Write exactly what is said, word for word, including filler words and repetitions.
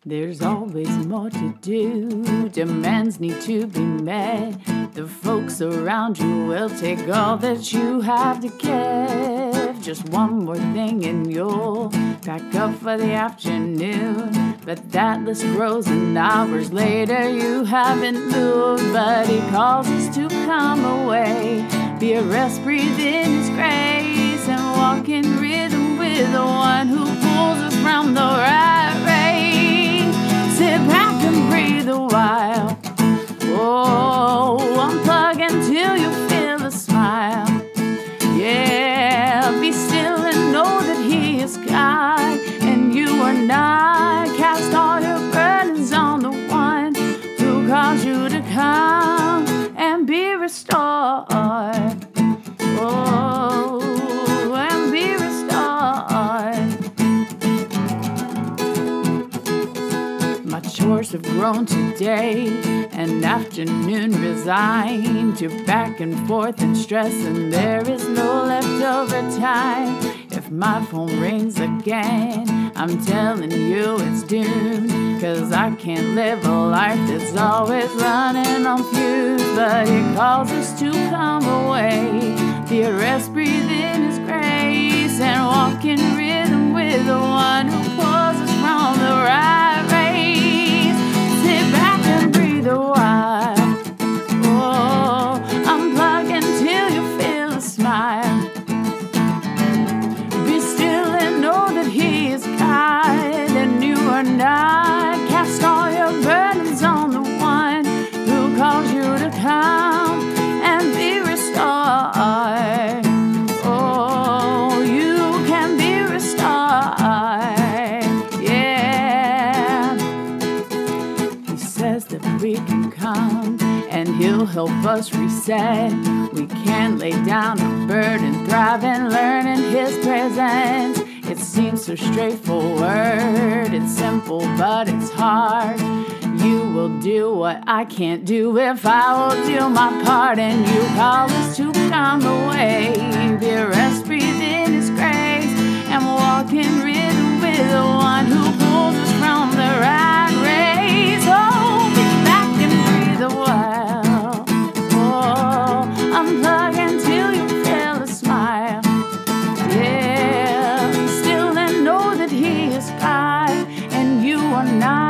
There's always more to do, demands need to be met. The folks around you will take all that you have to give. Just one more thing and you'll pack up for the afternoon. But that list grows and hours later you haven't moved. But he calls us to come away, be a rest, breathe in his grace, and walk in rhythm with the one who pulls us from the rat race. Sit back and breathe a while. Oh, unplug until you feel a smile. Yeah, be still and know that he is God and you are not. Cast all your burdens on the one who calls you to come and be restored. Oh, and be restored. My chores have grown today, an afternoon resigned to back and forth and stress, and there is no leftover time. If my phone rings again, I'm telling you it's doomed, 'cause I can't live a life that's always running on fumes. But he calls us to come away, be a rest, breathe in his grace, and walk in rhythm with the one who pulls us from the right race. Sit back and breathe a while. Oh, unplug until you feel a smile. Be still and know that he is kind and you are not. Cast all your burdens on the one who calls you to come and be restored. Oh, you can be restored. Yeah. He says that we can come and he'll help us reset. We can lay down a burden, thrive and learn in his presence. It seems so straightforward, it's simple but it's hard. You will do what I can't do if I will do my part. And you call us to come away, be a rest, breathe in his grace, and walk in rhythm with the one who pulls us from the right race. Oh, be back and breathe a while. Oh, unplug until you feel a smile. Yeah, still and know that he is God and you are not.